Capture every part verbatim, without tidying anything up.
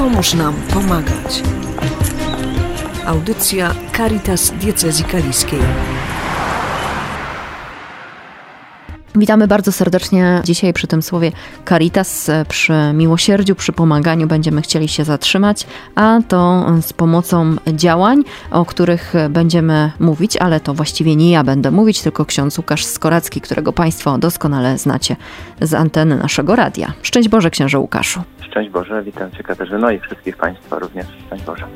Pomóż nam pomagać. Audycja Caritas Diecezji Kaliskiej. Witamy bardzo serdecznie dzisiaj przy tym słowie Caritas, przy miłosierdziu, przy pomaganiu będziemy chcieli się zatrzymać, a to z pomocą działań, o których będziemy mówić, ale to właściwie nie ja będę mówić, tylko ksiądz Łukasz Skoracki, którego Państwo doskonale znacie z anteny naszego radia. Szczęść Boże, księże Łukaszu. Szczęść Boże, witam Cię Katarzyno i wszystkich Państwa również. Szczęść Boże.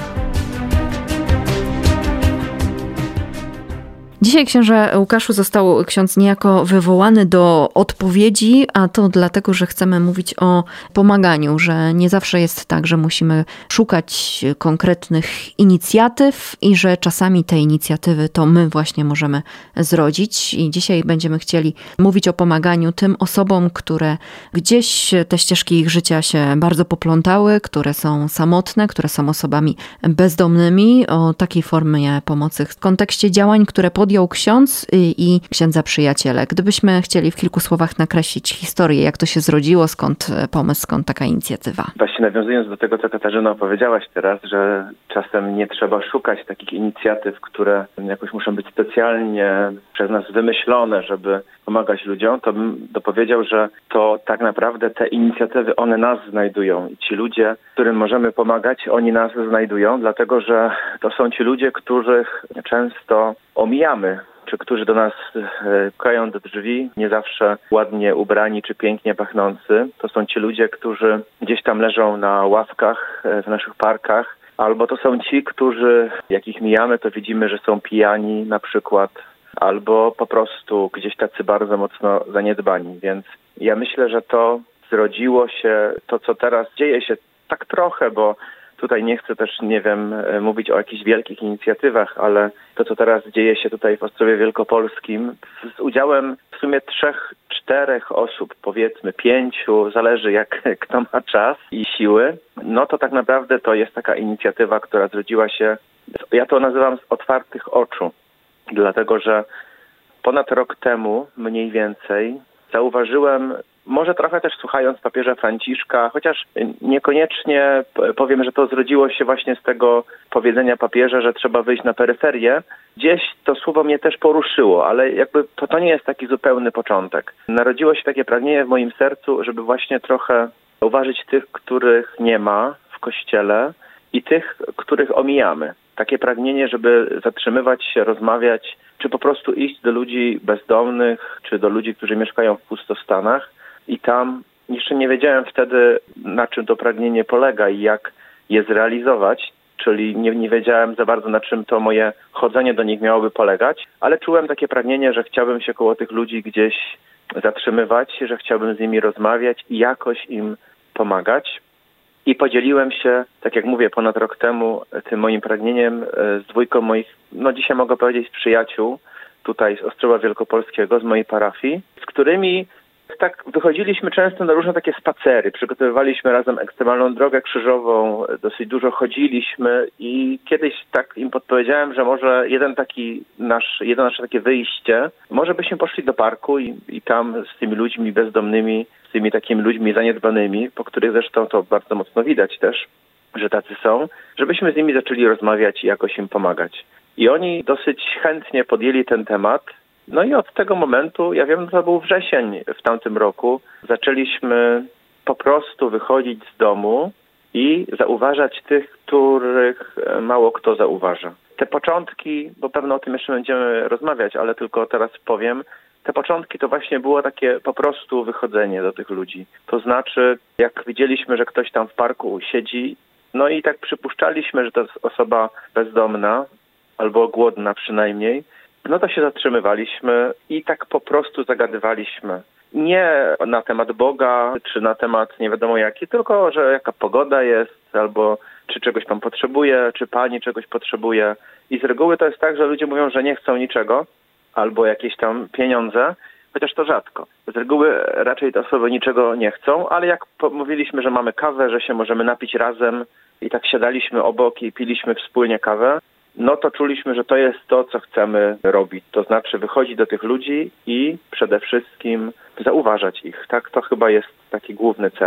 Dzisiaj, księże Łukaszu, został ksiądz niejako wywołany do odpowiedzi, a to dlatego, że chcemy mówić o pomaganiu, że nie zawsze jest tak, że musimy szukać konkretnych inicjatyw i że czasami te inicjatywy to my właśnie możemy zrodzić. I dzisiaj będziemy chcieli mówić o pomaganiu tym osobom, które gdzieś te ścieżki ich życia się bardzo poplątały, które są samotne, które są osobami bezdomnymi, o takiej formie pomocy w kontekście działań, które pod podjął ksiądz i księdza przyjaciele. Gdybyśmy chcieli w kilku słowach nakreślić historię, jak to się zrodziło, skąd pomysł, skąd taka inicjatywa? Właśnie nawiązując do tego, co Katarzyna opowiedziałaś teraz, że czasem nie trzeba szukać takich inicjatyw, które jakoś muszą być specjalnie przez nas wymyślone, żeby pomagać ludziom, to bym dopowiedział, że to tak naprawdę te inicjatywy, one nas znajdują i ci ludzie, którym możemy pomagać, oni nas znajdują, dlatego że to są ci ludzie, których często omijamy, czy którzy do nas pukają do drzwi, nie zawsze ładnie ubrani czy pięknie pachnący. To są ci ludzie, którzy gdzieś tam leżą na ławkach w naszych parkach, albo to są ci, którzy, jak ich mijamy, to widzimy, że są pijani na przykład, albo po prostu gdzieś tacy bardzo mocno zaniedbani. Więc ja myślę, że to zrodziło się, to co teraz dzieje się tak trochę, bo tutaj nie chcę też, nie wiem, mówić o jakichś wielkich inicjatywach, ale to, co teraz dzieje się tutaj w Ostrowie Wielkopolskim z udziałem w sumie trzech, czterech osób, powiedzmy pięciu, zależy jak kto ma czas i siły, no to tak naprawdę to jest taka inicjatywa, która zrodziła się, ja to nazywam z otwartych oczu, dlatego że ponad rok temu mniej więcej zauważyłem, może trochę też słuchając papieża Franciszka, chociaż niekoniecznie powiem, że to zrodziło się właśnie z tego powiedzenia papieża, że trzeba wyjść na peryferię. Gdzieś to słowo mnie też poruszyło, ale jakby to, to nie jest taki zupełny początek. Narodziło się takie pragnienie w moim sercu, żeby właśnie trochę uważać tych, których nie ma w Kościele i tych, których omijamy. Takie pragnienie, żeby zatrzymywać się, rozmawiać, czy po prostu iść do ludzi bezdomnych, czy do ludzi, którzy mieszkają w pustostanach. I tam jeszcze nie wiedziałem wtedy, na czym to pragnienie polega i jak je zrealizować, czyli nie, nie wiedziałem za bardzo, na czym to moje chodzenie do nich miałoby polegać, ale czułem takie pragnienie, że chciałbym się koło tych ludzi gdzieś zatrzymywać, że chciałbym z nimi rozmawiać i jakoś im pomagać. I podzieliłem się, tak jak mówię, ponad rok temu tym moim pragnieniem z dwójką moich, no dzisiaj mogę powiedzieć, z przyjaciół tutaj z Ostrowa Wielkopolskiego, z mojej parafii, z którymi tak wychodziliśmy często na różne takie spacery, przygotowywaliśmy razem ekstremalną drogę krzyżową, dosyć dużo chodziliśmy i kiedyś tak im podpowiedziałem, że może jeden taki nasz, jedno nasze takie wyjście, może byśmy poszli do parku i, i tam z tymi ludźmi bezdomnymi, z tymi takimi ludźmi zaniedbanymi, po których zresztą to bardzo mocno widać też, że tacy są, żebyśmy z nimi zaczęli rozmawiać i jakoś im pomagać. I oni dosyć chętnie podjęli ten temat. No i od tego momentu, ja wiem, to był wrzesień w tamtym roku, zaczęliśmy po prostu wychodzić z domu i zauważać tych, których mało kto zauważa. Te początki, bo pewno o tym jeszcze będziemy rozmawiać, ale tylko teraz powiem, te początki to właśnie było takie po prostu wychodzenie do tych ludzi. To znaczy, jak widzieliśmy, że ktoś tam w parku siedzi, no i tak przypuszczaliśmy, że to jest osoba bezdomna albo głodna przynajmniej, no to się zatrzymywaliśmy i tak po prostu zagadywaliśmy. Nie na temat Boga, czy na temat nie wiadomo jaki, tylko że jaka pogoda jest, albo czy czegoś pan potrzebuje, czy pani czegoś potrzebuje. I z reguły to jest tak, że ludzie mówią, że nie chcą niczego, albo jakieś tam pieniądze, chociaż to rzadko. Z reguły raczej te osoby niczego nie chcą, ale jak mówiliśmy, że mamy kawę, że się możemy napić razem i tak siadaliśmy obok i piliśmy wspólnie kawę, no to czuliśmy, że to jest to, co chcemy robić. To znaczy wychodzić do tych ludzi i przede wszystkim zauważać ich. Tak, to chyba jest taki główny cel.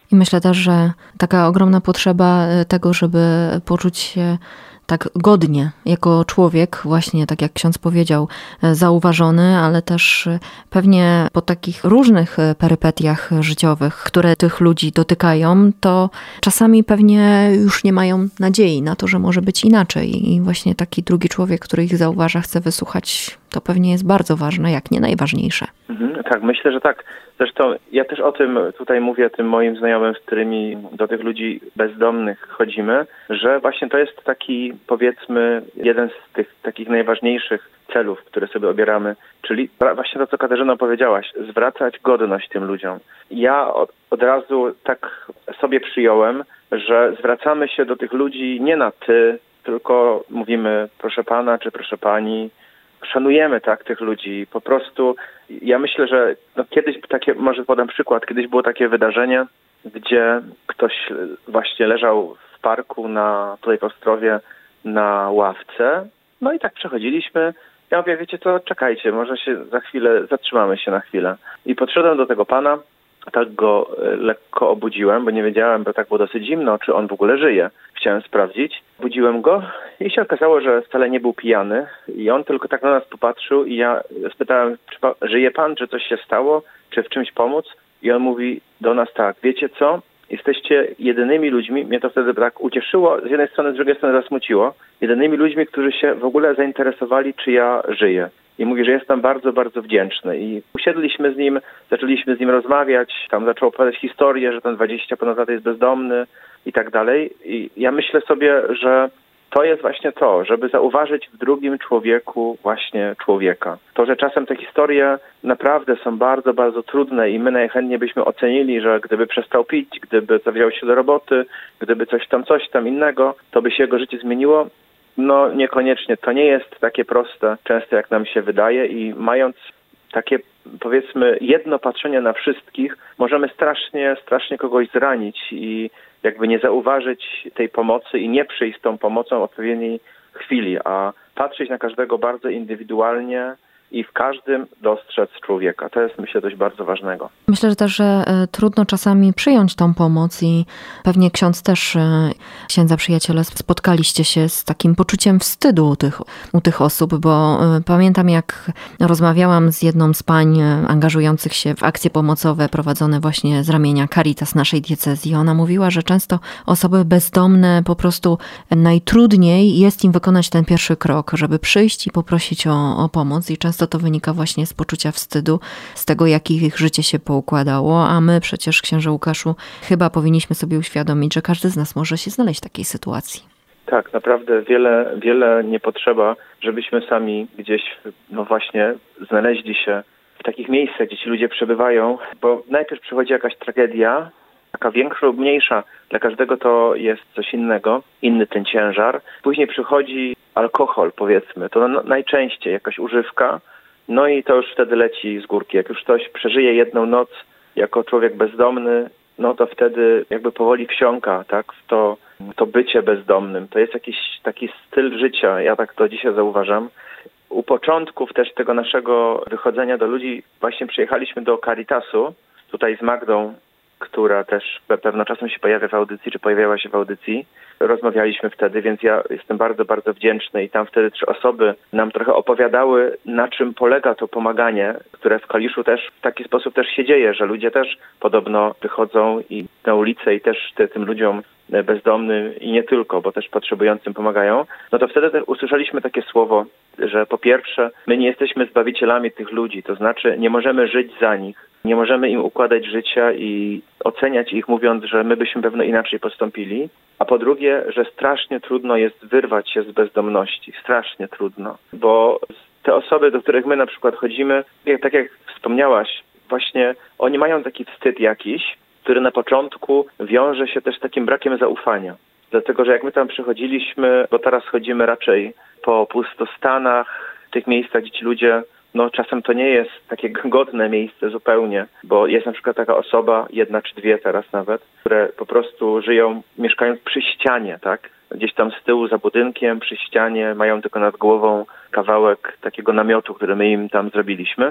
I myślę też, że taka ogromna potrzeba tego, żeby poczuć się tak godnie jako człowiek, właśnie tak jak ksiądz powiedział, zauważony, ale też pewnie po takich różnych perypetiach życiowych, które tych ludzi dotykają, to czasami pewnie już nie mają nadziei na to, że może być inaczej. I właśnie taki drugi człowiek, który ich zauważa, chce wysłuchać, to pewnie jest bardzo ważne, jak nie najważniejsze. Mhm, tak, myślę, że tak. Zresztą ja też o tym tutaj mówię tym moim znajomym, z którymi do tych ludzi bezdomnych chodzimy, że właśnie to jest taki, powiedzmy, jeden z tych takich najważniejszych celów, które sobie obieramy, czyli właśnie to, co Katarzyna powiedziałaś, zwracać godność tym ludziom. Ja od, od razu tak sobie przyjąłem, że zwracamy się do tych ludzi nie na ty, tylko mówimy proszę pana czy proszę pani. Szanujemy tak tych ludzi. Po prostu ja myślę, że no kiedyś takie, może podam przykład, kiedyś było takie wydarzenie, gdzie ktoś właśnie leżał w parku na, tutaj w Ostrowie na ławce. No i tak przechodziliśmy. Ja mówię, wiecie co, czekajcie, może się za chwilę, zatrzymamy się na chwilę. I podszedłem do tego pana, tak go lekko obudziłem, bo nie wiedziałem, bo tak było dosyć zimno, czy on w ogóle żyje. Chciałem sprawdzić. Budziłem go i się okazało, że wcale nie był pijany i on tylko tak na nas popatrzył i ja spytałem, czy pan, żyje pan, czy coś się stało, czy w czymś pomóc? I on mówi do nas tak, wiecie co, jesteście jedynymi ludźmi, mnie to wtedy tak ucieszyło, z jednej strony, z drugiej strony zasmuciło, jedynymi ludźmi, którzy się w ogóle zainteresowali, czy ja żyję. I mówi, że jestem bardzo, bardzo wdzięczny. I usiedliśmy z nim, zaczęliśmy z nim rozmawiać, tam zaczął opowiadać historię, że ten dwadzieścia ponad lat jest bezdomny i tak dalej. I ja myślę sobie, że to jest właśnie to, żeby zauważyć w drugim człowieku właśnie człowieka. To, że czasem te historie naprawdę są bardzo, bardzo trudne i my najchętniej byśmy ocenili, że gdyby przestał pić, gdyby zawziął się do roboty, gdyby coś tam, coś tam innego, to by się jego życie zmieniło. No niekoniecznie. To nie jest takie proste, często jak nam się wydaje i mając takie, powiedzmy, jedno patrzenie na wszystkich, możemy strasznie, strasznie kogoś zranić i jakby nie zauważyć tej pomocy i nie przyjść z tą pomocą w odpowiedniej chwili, a patrzeć na każdego bardzo indywidualnie i w każdym dostrzec człowieka. To jest, myślę, dość bardzo ważnego. Myślę, że też że trudno czasami przyjąć tą pomoc i pewnie ksiądz też, księdza przyjaciele, spotkaliście się z takim poczuciem wstydu u tych, u tych osób, bo pamiętam, jak rozmawiałam z jedną z pań angażujących się w akcje pomocowe prowadzone właśnie z ramienia Caritas naszej diecezji. Ona mówiła, że często osoby bezdomne po prostu najtrudniej jest im wykonać ten pierwszy krok, żeby przyjść i poprosić o, o pomoc i często to wynika właśnie z poczucia wstydu, z tego, jak ich życie się poukładało, a my przecież, księże Łukaszu, chyba powinniśmy sobie uświadomić, że każdy z nas może się znaleźć w takiej sytuacji. Tak, naprawdę wiele, wiele nie potrzeba, żebyśmy sami gdzieś, no właśnie, znaleźli się w takich miejscach, gdzie ci ludzie przebywają, bo najpierw przychodzi jakaś tragedia, taka większa lub mniejsza, dla każdego to jest coś innego, inny ten ciężar. Później przychodzi alkohol, powiedzmy, to no, najczęściej jakaś używka, no i to już wtedy leci z górki. Jak już ktoś przeżyje jedną noc jako człowiek bezdomny, no to wtedy jakby powoli wsiąka, tak, w to, to bycie bezdomnym. To jest jakiś taki styl życia, ja tak to dzisiaj zauważam. U początków też tego naszego wychodzenia do ludzi właśnie przyjechaliśmy do Caritasu, tutaj z Magdą, która też pewno czasem się pojawia w audycji, czy pojawiała się w audycji. Rozmawialiśmy wtedy, więc ja jestem bardzo, bardzo wdzięczny i tam wtedy trzy osoby nam trochę opowiadały, na czym polega to pomaganie, które w Kaliszu też w taki sposób też się dzieje, że ludzie też podobno wychodzą i na ulicę i też te, tym ludziom bezdomnym i nie tylko, bo też potrzebującym pomagają. No to wtedy też usłyszeliśmy takie słowo, że po pierwsze my nie jesteśmy zbawicielami tych ludzi, to znaczy nie możemy żyć za nich. Nie możemy im układać życia i oceniać ich, mówiąc, że my byśmy pewno inaczej postąpili. A po drugie, że strasznie trudno jest wyrwać się z bezdomności. Strasznie trudno. Bo te osoby, do których my na przykład chodzimy, tak jak wspomniałaś, właśnie oni mają taki wstyd jakiś, który na początku wiąże się też z takim brakiem zaufania. Dlatego, że jak my tam przychodziliśmy, bo teraz chodzimy raczej po pustostanach, w tych miejscach, gdzie ci ludzie, no czasem to nie jest takie godne miejsce zupełnie, bo jest na przykład taka osoba, jedna czy dwie teraz nawet, które po prostu żyją, mieszkając przy ścianie, tak? Gdzieś tam z tyłu za budynkiem, przy ścianie, mają tylko nad głową kawałek takiego namiotu, który my im tam zrobiliśmy.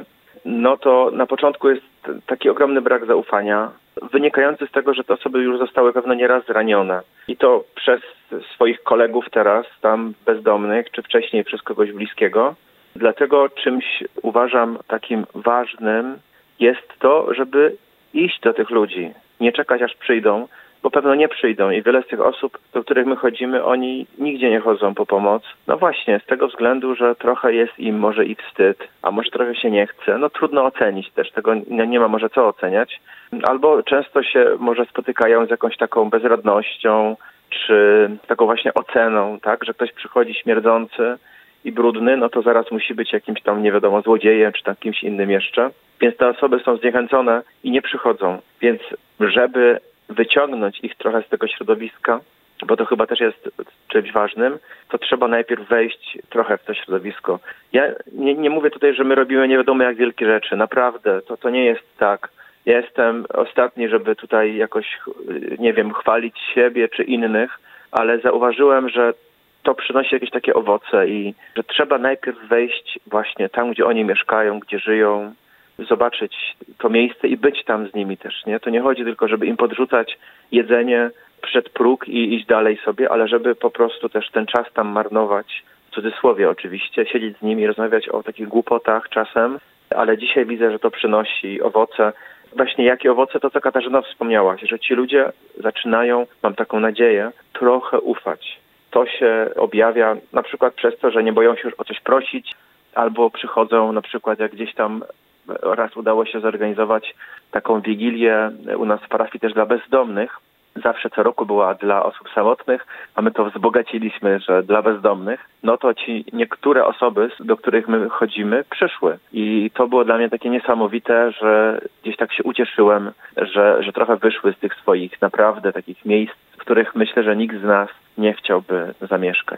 no to na początku jest taki ogromny brak zaufania, wynikający z tego, że te osoby już zostały pewno nieraz zranione. I to przez swoich kolegów teraz, tam bezdomnych, czy wcześniej przez kogoś bliskiego. Dlatego czymś uważam takim ważnym jest to, żeby iść do tych ludzi, nie czekać aż przyjdą, bo pewno nie przyjdą i wiele z tych osób, do których my chodzimy, oni nigdzie nie chodzą po pomoc. No właśnie, z tego względu, że trochę jest im może i wstyd, a może trochę się nie chce. No trudno ocenić też, tego nie ma może co oceniać. Albo często się może spotykają z jakąś taką bezradnością, czy taką właśnie oceną, tak, że ktoś przychodzi śmierdzący i brudny, no to zaraz musi być jakimś tam, nie wiadomo, złodziejem, czy tam kimś innym jeszcze. Więc te osoby są zniechęcone i nie przychodzą. Więc żeby wyciągnąć ich trochę z tego środowiska, bo to chyba też jest czymś ważnym, to trzeba najpierw wejść trochę w to środowisko. Ja nie, nie mówię tutaj, że my robimy nie wiadomo jak wielkie rzeczy. Naprawdę, to, to nie jest tak. Ja jestem ostatni, żeby tutaj jakoś, nie wiem, chwalić siebie czy innych, ale zauważyłem, że to przynosi jakieś takie owoce i że trzeba najpierw wejść właśnie tam, gdzie oni mieszkają, gdzie żyją, zobaczyć to miejsce i być tam z nimi też, nie? To nie chodzi tylko, żeby im podrzucać jedzenie przed próg i iść dalej sobie, ale żeby po prostu też ten czas tam marnować, w cudzysłowie oczywiście, siedzieć z nimi, rozmawiać o takich głupotach czasem, ale dzisiaj widzę, że to przynosi owoce. Właśnie jakie owoce, to co Katarzyna wspomniałaś, że ci ludzie zaczynają, mam taką nadzieję, trochę ufać. To się objawia na przykład przez to, że nie boją się już o coś prosić, albo przychodzą na przykład jak gdzieś tam raz udało się zorganizować taką wigilię u nas w parafii też dla bezdomnych. Zawsze co roku była dla osób samotnych, a my to wzbogaciliśmy, że dla bezdomnych. No to ci niektóre osoby, do których my chodzimy, przyszły. I to było dla mnie takie niesamowite, że gdzieś tak się ucieszyłem, że, że trochę wyszły z tych swoich naprawdę takich miejsc, w których myślę, że nikt z nas nie chciałby zamieszkać.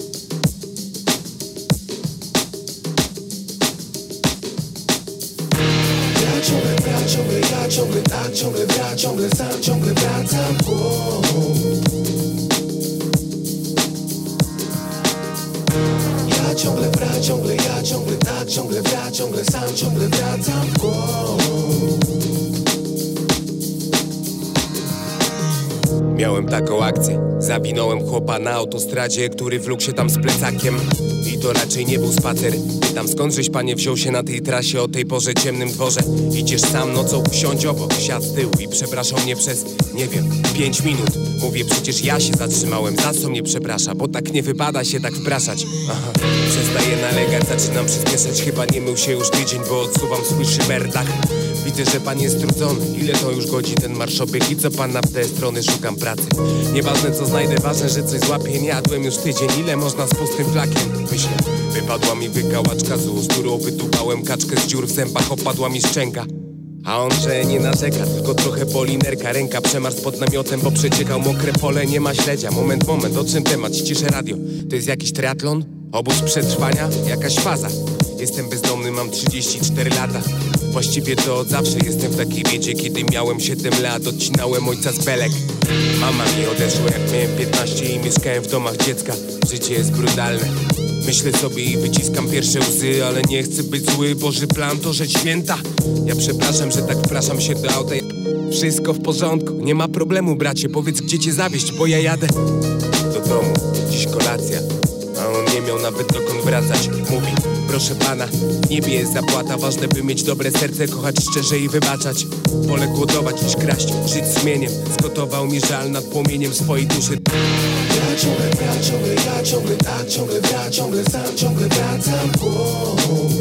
Ciągle gra, ciągle ja, ciągle tak, ciągle gra, ciągle sam, ciągle wracam. Oh. Ja ciągle gra, ciągle ja, ciągle tak, ciągle gra, ciągle sam, ciągle wracam. Oh. Miałem taką akcję, zawinąłem chłopa na autostradzie, który wlókł się tam z plecakiem. I to raczej nie był spacer. Pytam, skądżeś panie wziął się na tej trasie o tej porze ciemnym dworze? Idziesz sam nocą, siądź obok, siadł z tyłu i przepraszał mnie przez, nie wiem, pięć minut. Mówię, przecież ja się zatrzymałem, za co mnie przeprasza? Bo tak nie wypada się tak wpraszać. Aha, przestaję nalegać, zaczynam przyspieszać. Chyba nie mył się już tydzień, bo odsuwam swój szyberdach. Widzę, że pan jest strudzony. Ile to już godzi ten marszobieg i co pan na w te strony? Szukam pracy. Nieważne co znajdę, ważne, że coś złapię. Nie jadłem już tydzień, ile można z pustym flakiem? Myślę, wypadła mi wykałaczka z ust, którą wydłubałem kaczkę z dziur w zębach, opadła mi szczęka. A on, że nie narzeka, tylko trochę boli nerka. Ręka przemarz pod namiotem, bo przeciekał mokre pole. Nie ma śledzia, moment, moment, o czym temat? Ściszę radio, to jest jakiś triatlon? Obóz przetrwania? Jakaś faza? Jestem bezdomny, mam trzydzieści cztery lata. Właściwie to od zawsze jestem w takiej biedzie. Kiedy miałem siedem lat, odcinałem ojca z belek. Mama mi odeszła jak miałem piętnaście i mieszkałem w domach dziecka. Życie jest brutalne. Myślę sobie i wyciskam pierwsze łzy, ale nie chcę być zły, Boży plan to rzecz święta. Ja przepraszam, że tak wpraszam się do auta. Wszystko w porządku, nie ma problemu bracie. Powiedz gdzie cię zawieźć, bo ja jadę do domu, dziś kolacja. A on nie miał nawet dokąd wracać. Mówi, proszę pana, w niebie jest zapłata. Ważne by mieć dobre serce, kochać szczerze i wybaczać. Wolę głodować niż kraść, żyć sumieniem. Zgotował mi żal nad płomieniem swojej duszy. Ja ciągle gra, ciągle ja, ciągle tak, ciągle gra, ciągle sam, ciągle wracam. Oh.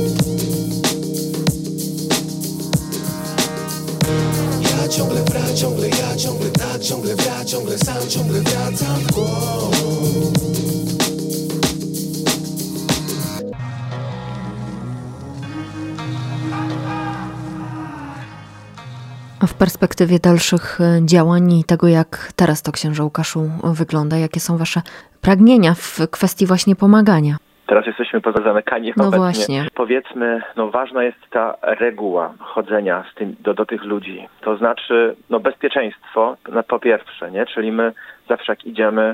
Ja ciągle gra, ciągle ja, ciągle tak, ciągle gra, ciągle sam, ciągle wracam. Oh. A w perspektywie dalszych działań i tego, jak teraz to, księże Łukaszu, wygląda, jakie są wasze pragnienia w kwestii właśnie pomagania? Teraz jesteśmy poza zamykani No obecnie. właśnie. Powiedzmy, no ważna jest ta reguła chodzenia z tym, do, do tych ludzi. To znaczy, no bezpieczeństwo, no po pierwsze, nie? Czyli my zawsze jak idziemy,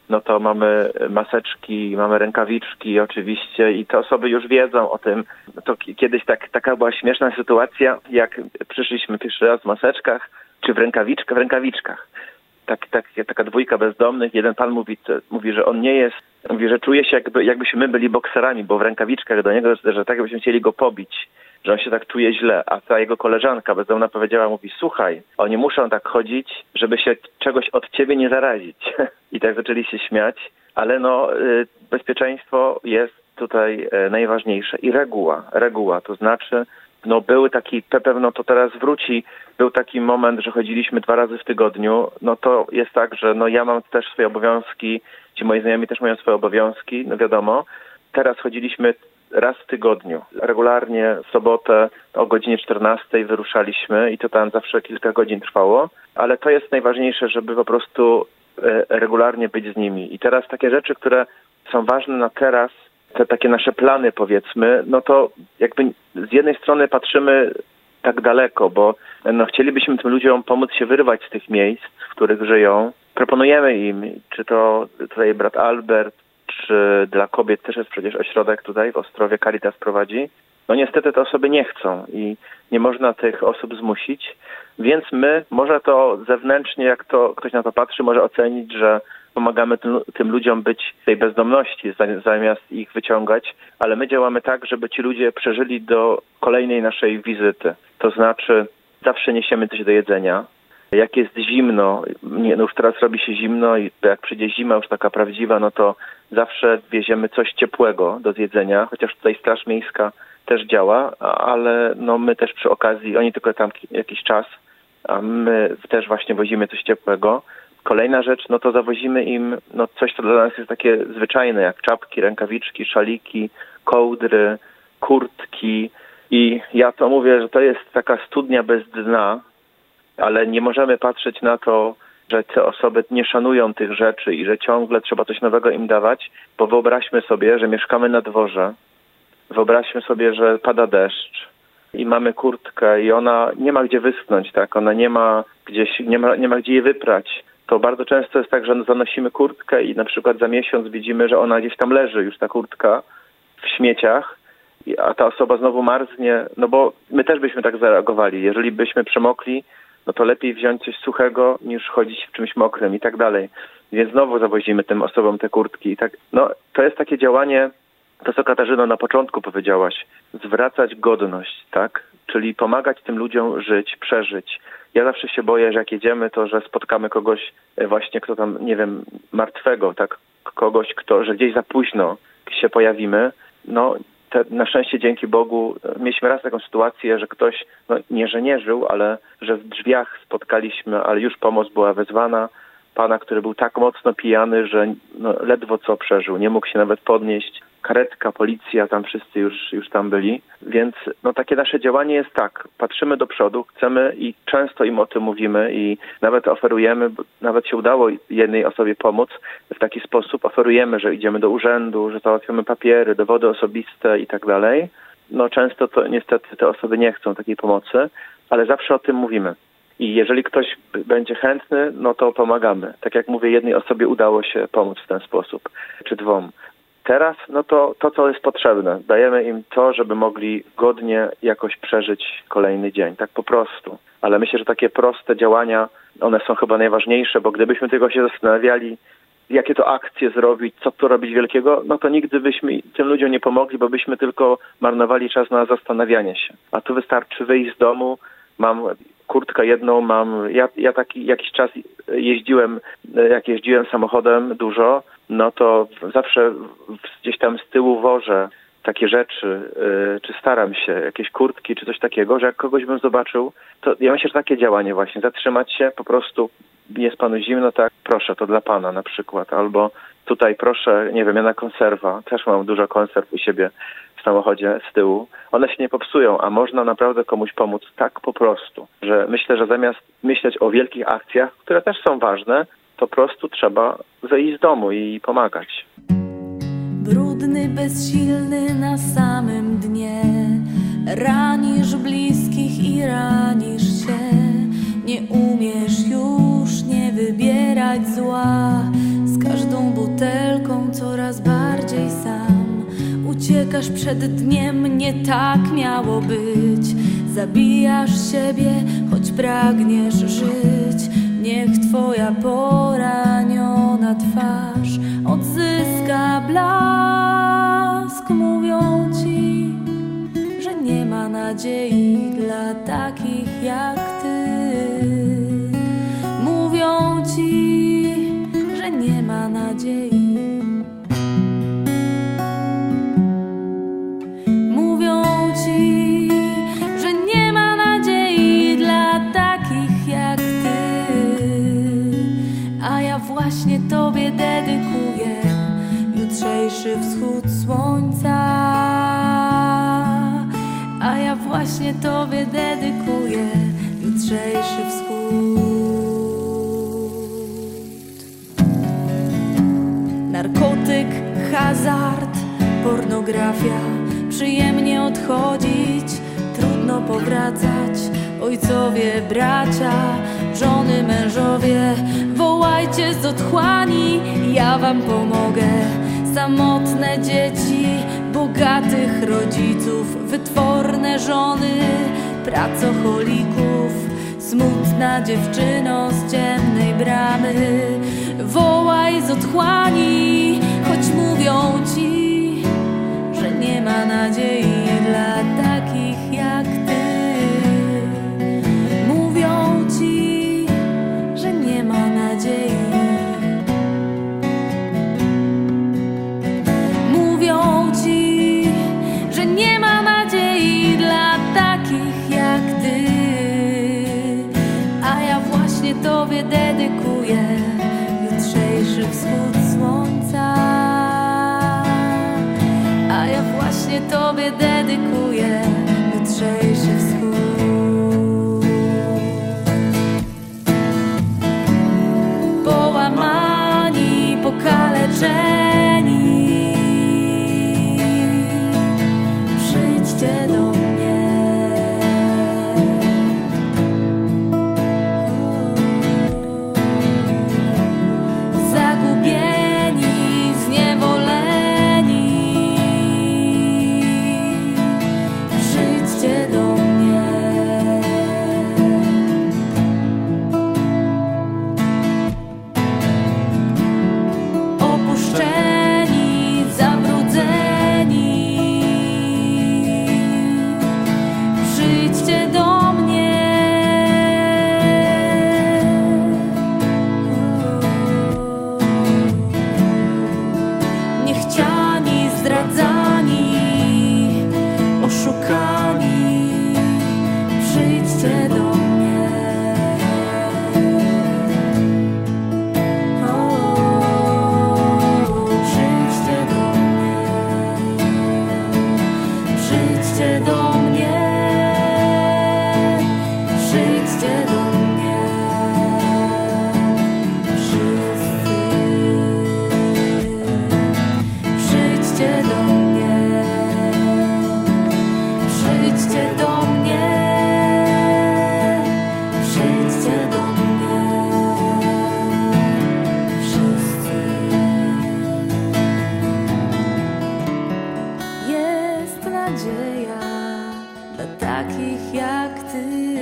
no to mamy maseczki, mamy rękawiczki oczywiście i te osoby już wiedzą o tym. To kiedyś tak, taka była śmieszna sytuacja, jak przyszliśmy pierwszy raz w maseczkach, czy w rękawiczkach, w rękawiczkach. Tak, tak, taka dwójka bezdomnych. Jeden pan mówi, mówi, że on nie jest, mówi, że czuje się jakby, jakbyśmy my byli bokserami, bo w rękawiczkach do niego, że tak jakbyśmy chcieli go pobić, że on się tak czuje źle. A ta jego koleżanka bezdomna powiedziała, mówi, słuchaj, oni muszą tak chodzić, żeby się czegoś od ciebie nie zarazić. I tak zaczęli się śmiać, ale no bezpieczeństwo jest tutaj najważniejsze. I reguła, reguła, to znaczy no były taki, pewno to teraz wróci, był taki moment, że chodziliśmy dwa razy w tygodniu, no to jest tak, że no ja mam też swoje obowiązki, ci moi znajomi też mają swoje obowiązki, no wiadomo. Teraz chodziliśmy raz w tygodniu. Regularnie w sobotę o godzinie czternastej wyruszaliśmy i to tam zawsze kilka godzin trwało, ale to jest najważniejsze, żeby po prostu regularnie być z nimi. I teraz takie rzeczy, które są ważne na teraz, te takie nasze plany powiedzmy, no to jakby z jednej strony patrzymy tak daleko, bo no chcielibyśmy tym ludziom pomóc się wyrwać z tych miejsc, w których żyją. Proponujemy im, czy to tutaj brat Albert, czy dla kobiet też jest przecież ośrodek tutaj w Ostrowie, Caritas prowadzi. No niestety te osoby nie chcą i nie można tych osób zmusić, więc my, może to zewnętrznie, jak to ktoś na to patrzy, może ocenić, że pomagamy tym, tym ludziom być w tej bezdomności, zamiast ich wyciągać, ale my działamy tak, żeby ci ludzie przeżyli do kolejnej naszej wizyty. To znaczy zawsze niesiemy coś do jedzenia. Jak jest zimno, nie, no już teraz robi się zimno i jak przyjdzie zima już taka prawdziwa, no to zawsze wieziemy coś ciepłego do zjedzenia, chociaż tutaj Straż Miejska też działa, ale no my też przy okazji, oni tylko tam jakiś czas, a my też właśnie wozimy coś ciepłego. Kolejna rzecz, no to zawozimy im no coś, co dla nas jest takie zwyczajne, jak czapki, rękawiczki, szaliki, kołdry, kurtki i ja to mówię, że to jest taka studnia bez dna, ale nie możemy patrzeć na to, że te osoby nie szanują tych rzeczy i że ciągle trzeba coś nowego im dawać, bo wyobraźmy sobie, że mieszkamy na dworze, wyobraźmy sobie, że pada deszcz i mamy kurtkę i ona nie ma gdzie wyschnąć, tak? Ona nie ma gdzieś, nie ma, nie ma gdzie jej wyprać. To bardzo często jest tak, że zanosimy kurtkę i na przykład za miesiąc widzimy, że ona gdzieś tam leży już ta kurtka w śmieciach, a ta osoba znowu marznie, no bo my też byśmy tak zareagowali. Jeżeli byśmy przemokli, no to lepiej wziąć coś suchego niż chodzić w czymś mokrym i tak dalej. Więc znowu zawozimy tym osobom te kurtki i tak. No to jest takie działanie, to co Katarzyno na początku powiedziałaś, zwracać godność, tak? Czyli pomagać tym ludziom żyć, przeżyć. Ja zawsze się boję, że jak jedziemy, to że spotkamy kogoś właśnie, kto tam, nie wiem, martwego, tak? Kogoś, kto, że gdzieś za późno się pojawimy. No te, na szczęście dzięki Bogu mieliśmy raz taką sytuację, że ktoś, no nie, że nie żył, ale że w drzwiach spotkaliśmy, ale już pomoc była wezwana. Pana, który był tak mocno pijany, że no, ledwo co przeżył, nie mógł się nawet podnieść. Karetka, policja, tam wszyscy już, już tam byli. Więc no, takie nasze działanie jest tak, patrzymy do przodu, chcemy i często im o tym mówimy i nawet oferujemy, nawet się udało jednej osobie pomóc w taki sposób, oferujemy, że idziemy do urzędu, że załatwiamy papiery, dowody osobiste i tak dalej. No często to niestety te osoby nie chcą takiej pomocy, ale zawsze o tym mówimy. I jeżeli ktoś będzie chętny, no to pomagamy. Tak jak mówię, jednej osobie udało się pomóc w ten sposób, czy dwom. Teraz, no to to, co jest potrzebne. Dajemy im to, żeby mogli godnie jakoś przeżyć kolejny dzień. Tak po prostu. Ale myślę, że takie proste działania, one są chyba najważniejsze, bo gdybyśmy tylko się zastanawiali, jakie to akcje zrobić, co tu robić wielkiego, no to nigdy byśmy tym ludziom nie pomogli, bo byśmy tylko marnowali czas na zastanawianie się. A tu wystarczy wyjść z domu, mam kurtkę jedną, mam, ja, ja taki jakiś czas jeździłem, jak jeździłem samochodem dużo, no to zawsze gdzieś tam z tyłu wożę takie rzeczy, yy, czy staram się, jakieś kurtki, czy coś takiego, że jak kogoś bym zobaczył, to ja myślę, że takie działanie właśnie, zatrzymać się, po prostu jest panu zimno, tak, proszę, to dla pana na przykład, albo tutaj proszę, nie wiem, ja na konserwa, też mam dużo konserw u siebie w samochodzie z tyłu, one się nie popsują, a można naprawdę komuś pomóc tak po prostu, że myślę, że zamiast myśleć o wielkich akcjach, które też są ważne, to po prostu trzeba wyjść z domu i pomagać. Brudny, bezsilny na samym dnie, ranisz bliskich i ranisz się, nie umiesz już nie wybierać zła, z każdą uciekasz przed dniem, nie tak miało być. Zabijasz siebie, choć pragniesz żyć. Niech twoja poraniona twarz odzyska blask. Mówią ci, że nie ma nadziei dla takich jak ty. Mówią ci, że nie ma nadziei. Mówią ci, że nie ma nadziei dla takich jak ty. A ja właśnie tobie dedykuję jutrzejszy wschód słońca. A ja właśnie tobie dedykuję jutrzejszy wschód. Narkotyk, hazard, pornografia. Przyjemnie odchodzić, trudno powracać. Ojcowie, bracia, żony, mężowie, wołajcie z otchłani, ja wam pomogę. Samotne dzieci, bogatych rodziców, wytworne żony, pracocholików. Smutna dziewczyno z ciemnej bramy, wołaj z otchłani, choć mówią ci, że nie ma nadziei dla takich jak ty. Mówią ci, że nie ma nadziei. Mówią ci, że nie ma nadziei dla takich jak ty. A ja właśnie tobie dedykuję jutrzejszy wschód słońca. A ja właśnie tobie dedykuję jutrzejszy wschód. Połamani, pokaleczeni, przyjdźcie do mnie. Zagubieni, zniewoleni, przyjdźcie do mnie. Opuszczeni, zabrudzeni, przyjdźcie do mnie. Niechciani, zdradzani, oszukani, przyjdźcie do mnie. O, przyjdźcie do mnie. Przyjdźcie do mnie. Przyjdźcie do mnie. Wszyscy. Przyjdźcie do mnie. Przyjdźcie do mnie. Przyjdźcie do mnie. Wszyscy. Jest nadzieja dla takich jak ty.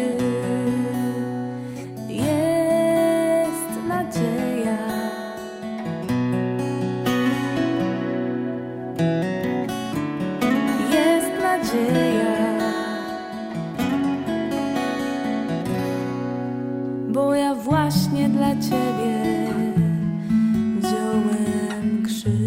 Jest nadzieja. Jest nadzieja. Bo ja właśnie dla ciebie wziąłem krzyż.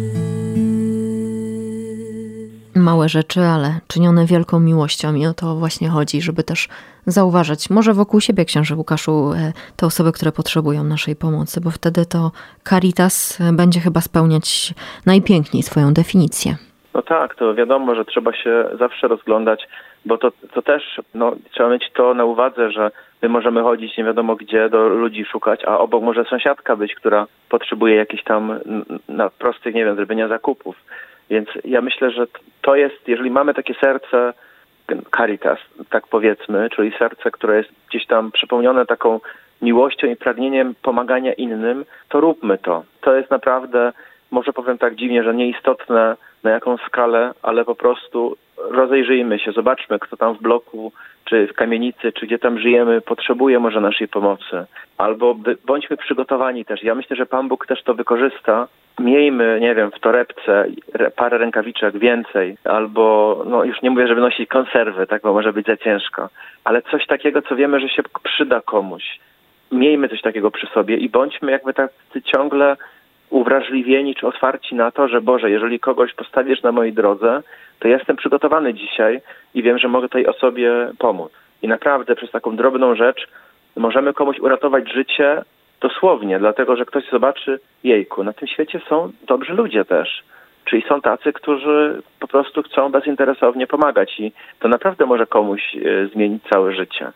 Małe rzeczy, ale czynione wielką miłością i o to właśnie chodzi, żeby też zauważać może wokół siebie, księże Łukaszu, te osoby, które potrzebują naszej pomocy, bo wtedy to Caritas będzie chyba spełniać najpiękniej swoją definicję. No tak, to wiadomo, że trzeba się zawsze rozglądać, bo to, to też no, trzeba mieć to na uwadze, że my możemy chodzić nie wiadomo gdzie, do ludzi szukać, a obok może sąsiadka być, która potrzebuje jakichś tam na prostych, nie wiem, zrobienia zakupów. Więc ja myślę, że to jest, jeżeli mamy takie serce Caritas, tak powiedzmy, czyli serce, które jest gdzieś tam przepełnione taką miłością i pragnieniem pomagania innym, to róbmy to. To jest naprawdę, może powiem tak dziwnie, że nieistotne, na jaką skalę, ale po prostu rozejrzyjmy się, zobaczmy, kto tam w bloku, czy w kamienicy, czy gdzie tam żyjemy, potrzebuje może naszej pomocy. Albo by, bądźmy przygotowani też. Ja myślę, że Pan Bóg też to wykorzysta. Miejmy, nie wiem, w torebce parę rękawiczek więcej, albo, no już nie mówię, żeby nosić konserwy, tak, bo może być za ciężko, ale coś takiego, co wiemy, że się przyda komuś. Miejmy coś takiego przy sobie i bądźmy jakby tak ciągle uwrażliwieni czy otwarci na to, że Boże, jeżeli kogoś postawisz na mojej drodze, to ja jestem przygotowany dzisiaj i wiem, że mogę tej osobie pomóc. I naprawdę przez taką drobną rzecz możemy komuś uratować życie dosłownie, dlatego że ktoś zobaczy, jejku, na tym świecie są dobrzy ludzie też. Czyli są tacy, którzy po prostu chcą bezinteresownie pomagać i to naprawdę może komuś e, zmienić całe życie.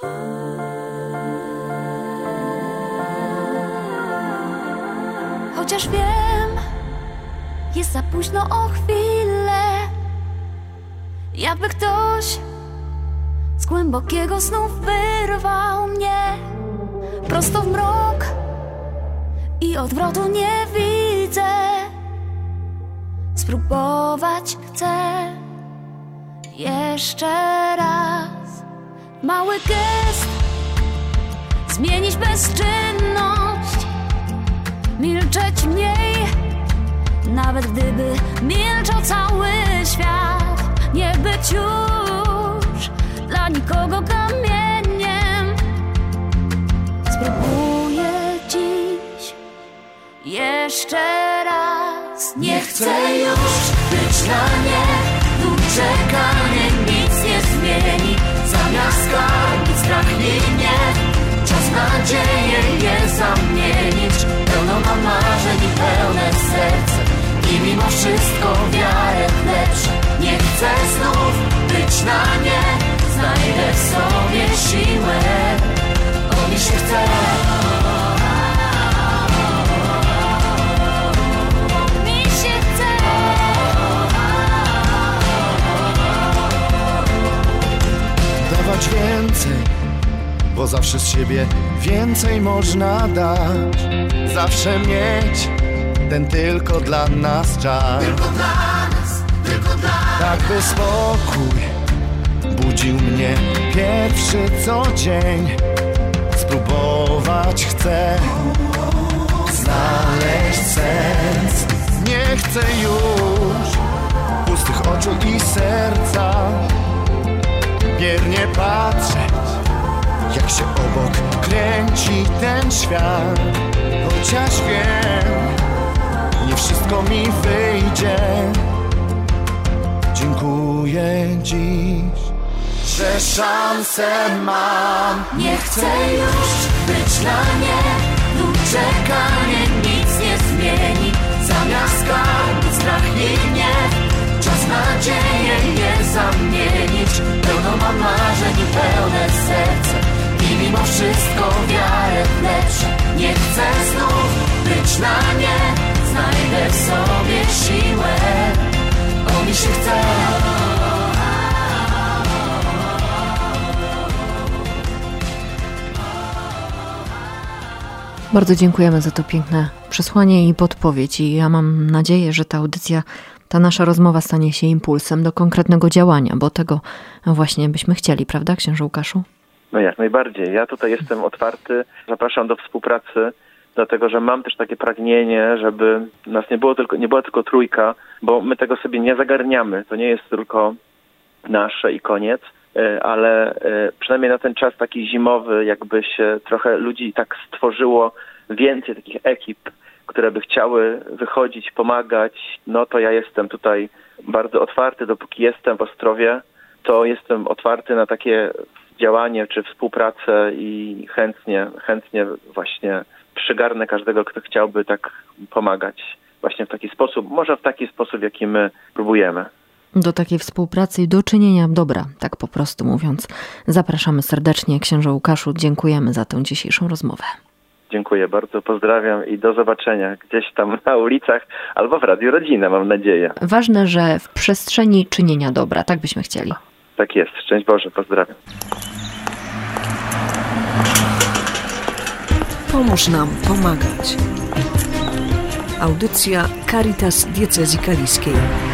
Chociaż wiem, jest za późno o chwilę, jakby ktoś z głębokiego snu wyrwał mnie prosto w mrok i odwrotu nie widzę. Spróbować chcę jeszcze raz. Mały gest, zmienić bezczynność, milczeć mniej, nawet gdyby milczał cały świat. Nie być już dla nikogo kamieniem. Spróbuję dziś jeszcze raz. Nie chcę już być na nie, tu czekanie nic nie zmieni. Zamiast skarbić strach i gniew, czas nadzieję je zamienić. Pełno mam marzeń i pełne serce i mimo wszystko wiarę lepsze. Nie chcę znów być na nie, znajdę w sobie siłę, bo mi się chce. Mi się chce. Dawać więcej, bo zawsze z siebie więcej można dać. Zawsze mieć ten tylko dla nas czas. Tylko dla nas, tylko dla nas. Tak by spokój budził mnie pierwszy co dzień. Spróbować chcę znaleźć sens. Nie chcę już pustych oczu i serca, biernie patrzeć, jak się obok kręci ten świat. Chociaż wiem, nie wszystko mi wyjdzie. Dziękuję dziś, że szansę mam. Nie chcę już być na nie, tu czekanie nic nie zmieni. Zamiast skarbić strach i gniew, czas nadzieję je zamienić. Pełno mam marzeń i pełne serce i mimo wszystko wiarę lepsze. Nie chcę znów być na nie, znajdę w sobie siłę, bo mi się chce. Bardzo dziękujemy za to piękne przesłanie i podpowiedź. I ja mam nadzieję, że ta audycja, ta nasza rozmowa stanie się impulsem do konkretnego działania, bo tego właśnie byśmy chcieli, prawda, księże Łukaszu? No jak najbardziej. Ja tutaj jestem otwarty, zapraszam do współpracy, dlatego że mam też takie pragnienie, żeby nas nie było tylko, nie była tylko trójka, bo my tego sobie nie zagarniamy. To nie jest tylko nasze i koniec, ale przynajmniej na ten czas taki zimowy, jakby się trochę ludzi tak stworzyło, więcej takich ekip, które by chciały wychodzić, pomagać, no to ja jestem tutaj bardzo otwarty, dopóki jestem w Ostrowie, to jestem otwarty na takie działanie czy współpracę i chętnie, chętnie właśnie przygarnę każdego, kto chciałby tak pomagać właśnie w taki sposób, może w taki sposób, jaki my próbujemy. Do takiej współpracy i do czynienia dobra, tak po prostu mówiąc. Zapraszamy serdecznie, księże Łukaszu, dziękujemy za tę dzisiejszą rozmowę. Dziękuję bardzo, pozdrawiam i do zobaczenia gdzieś tam na ulicach albo w Radiu Rodzina, mam nadzieję. Ważne, że w przestrzeni czynienia dobra, tak byśmy chcieli. Tak jest, szczęść Boże, pozdrawiam. Pomóż nam pomagać. Audycja Caritas Diecezji Kaliskiej.